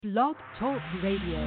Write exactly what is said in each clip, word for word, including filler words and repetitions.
Blog Talk Radio.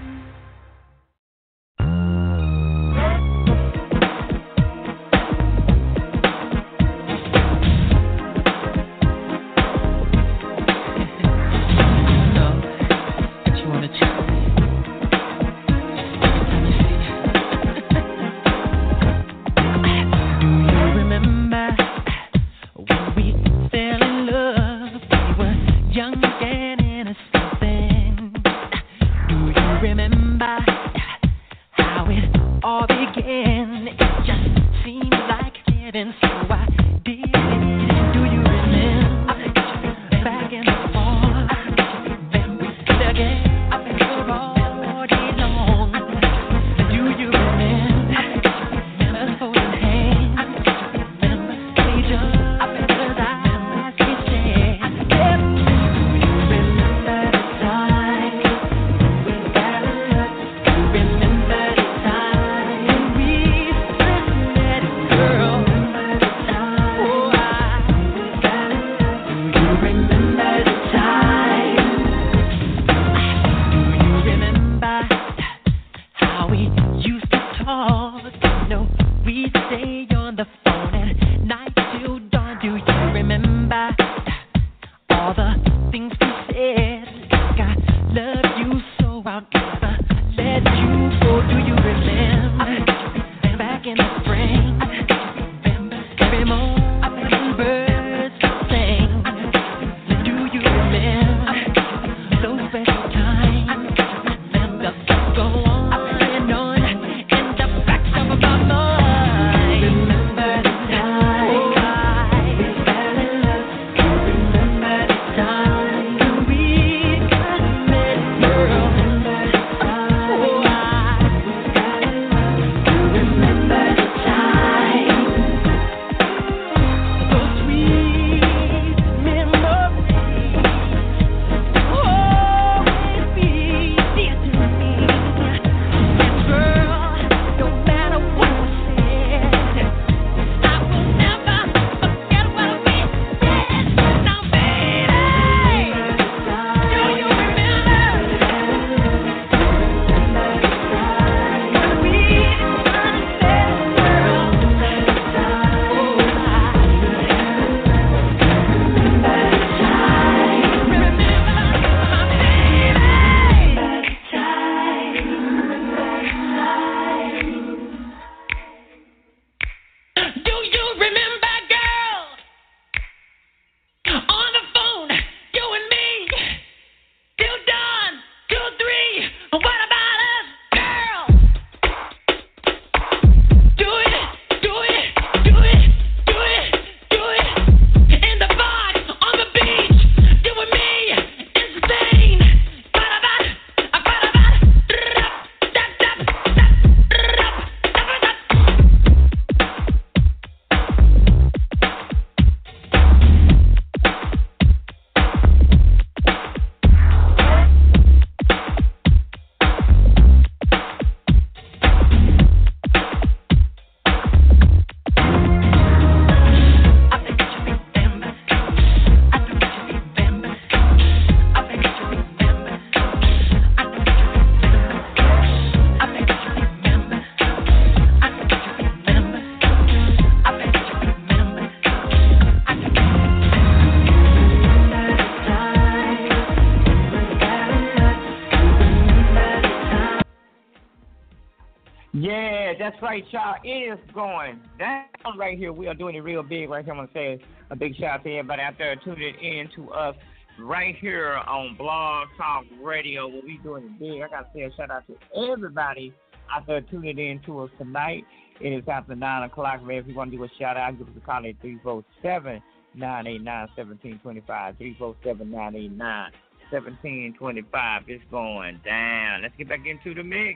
That's right, y'all. It is going down right here. We are doing it real big right here. I'm going to say a big shout out to everybody out there tuning in to us right here on Blog Talk Radio. Where we doing it big. I got to say a shout out to everybody out there tuning in to us tonight. It is after nine o'clock. If you want to do a shout out, give us a call at three four seven, nine eight nine, one seven two five. three four seven, nine eight nine, one seven two five. It's going down. Let's get back into the mix.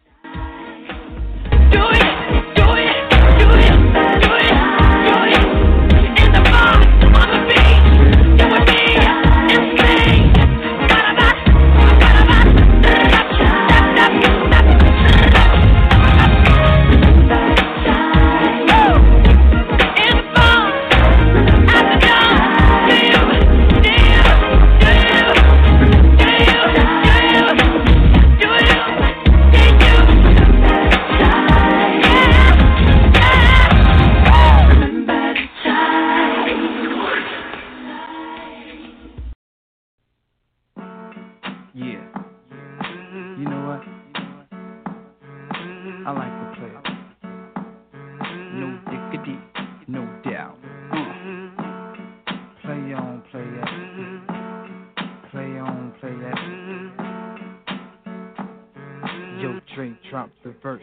Do it, do it, do it, do it, do it. In the bar, on the beach, you and me, in Spain. Ba-da-ba, ba-da-ba, da-da-da, da-da-da. In the bar, at the door, do you, do you, do you, do you, do you? Yeah. You know what? I like to play it. No diggity, no doubt. Uh. Play on, play that. Play on, play that. Yo, Dre, drop the verse.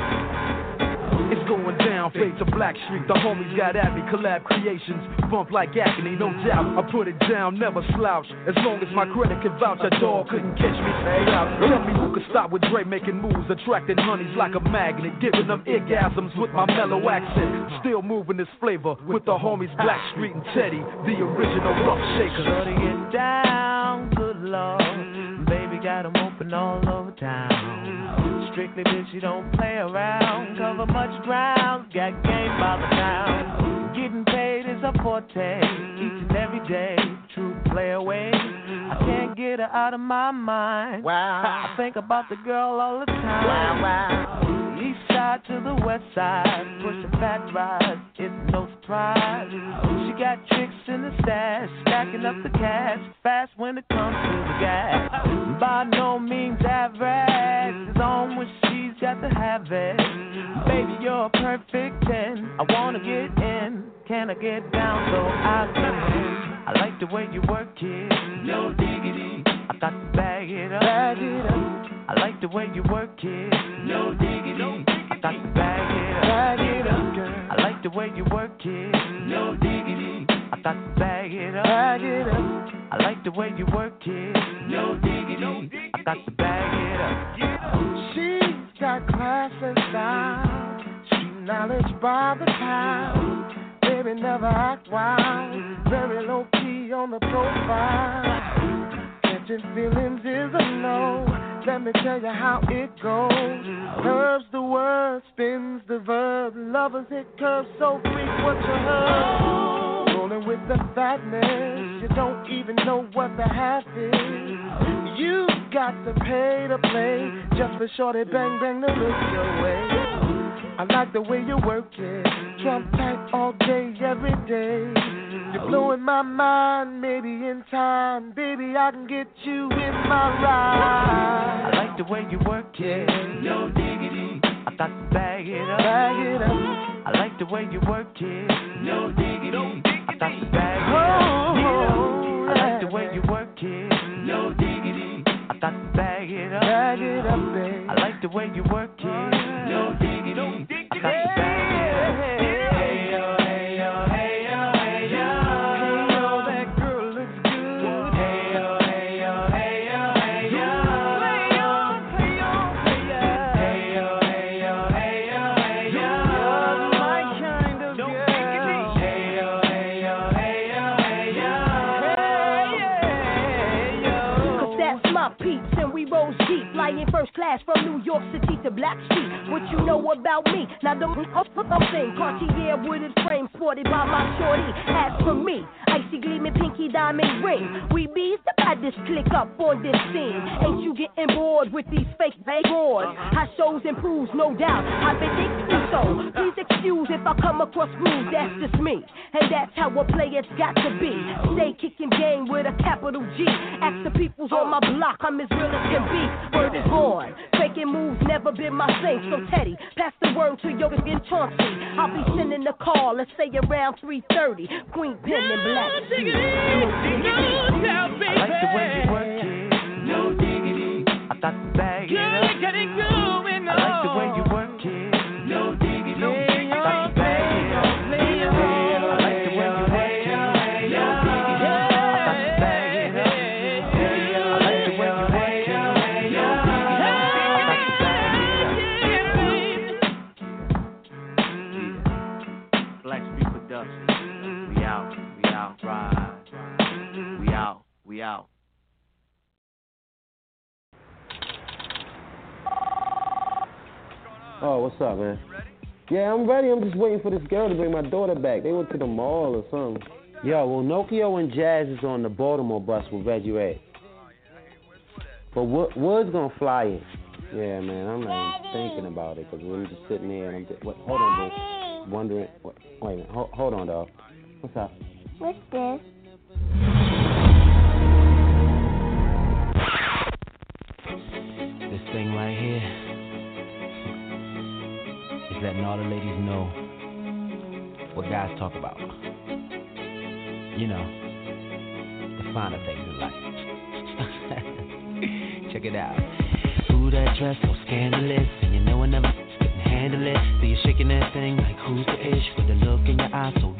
It's going down, fade to Black Street. The homies got at me, collab creations. Bump like agony, no doubt. I put it down, never slouch. As long as my credit can vouch, a dog couldn't catch me. Hey, tell me who could stop with Dre making moves, attracting honeys like a magnet, giving them orgasms with my mellow accent. Still moving this flavor with the homies Black Street and Teddy, the original rough shakers. Shorty get down, good lord. Baby got 'em open all over town. Strictly bitch, you don't play around. Cover much ground, got game by the town. Getting paid is a forte, each and every day. True play away, I can't get her out of my mind. Wow, I think about the girl all the time. Wow, wow. East side to the west side, pushing fat rides, it's no surprise. She got tricks in the stash, stacking up the cash, fast when it comes to the gas. By no means average, it's on when she's got to have it. Baby, you're a perfect ten, I wanna get in, can I get down so I can win? I like the way you work it, no diggity, I got to bag it up, bag it up. I like the way you work it, no diggity, I got to bag it up, bag it up, girl. I like the way you work it, no diggity, I got to bag it up, bag it up. I like the way you work it, no diggity, I got to bag it up. She's got class and style, street knowledge by the pound. Baby never act wild, very low key on the profile. Catching feelings is a no. Let me tell you how it goes. Curves the word, spins the verb. Lovers hit curves so freak what you heard. Rolling with the fatness, you don't even know what the half is. You got to pay to play, just for shorty bang bang to look your way. I like the way you work it, Trump tight all day, every day. You're blowing my mind, maybe in time, baby, I can get you in my ride. I like the way you work it, no diggity, I got to bag it up, bag it up. I like the way you work it, no diggity, I got to bag it oh, up. Yeah. I like the way you work it, no diggity, I got to bag it up, bag it up, babe. I like the way you work it, no diggity, I got to bag it up. First class from New York City to Black Street. What you know about me? Now the I'm saying Cartier wooded frame sported by my shorty. As for me, icy gleaming pinky diamond ring. We bees the baddest click up on this scene. Ain't you getting bored with these fake fake boards? High shows and proves, no doubt. I've been thinking so. Please excuse if I come across rude. That's just me, and that's how a player's got to be. Stay kicking game with a capital G. Ask the peoples on my block, I'm as real as can be. Word is born. Faking moves never been my thing. So Teddy, pass the word to your in Chauncey. I'll be sending the call, let's say around three thirty. Queen Pen and Black. No diggity, no doubt, baby. I like the way you work it, no diggity, I got to bag it up. Get it going, I like the way you work it, no diggity, I got to bag it up. I like the way you work it, no diggity, I got to bag it up. I like the way you work it, no diggity, I got to bag it up. Black Street Productions, we out, we out, ride, we out, we out. Oh, what's up, man? Yeah, I'm ready. I'm just waiting for this girl to bring my daughter back. They went to the mall or something. Yo, well, Nokia and Jazz is on the Baltimore bus with Reggie Ray. But Wood, Wood's gonna fly in. Yeah, man, I'm not even thinking about it because we're just sitting there and I'm just, what, hold on, bro. Wondering, what, wait a minute, hold, hold on, dog. What's up? What's this? guys talk about. You know, the finer things in life. Check it out. Ooh, that dress so scandalous, and you know I never couldn't handle it. So you're shaking that thing like who's the ish with the look in your eyes so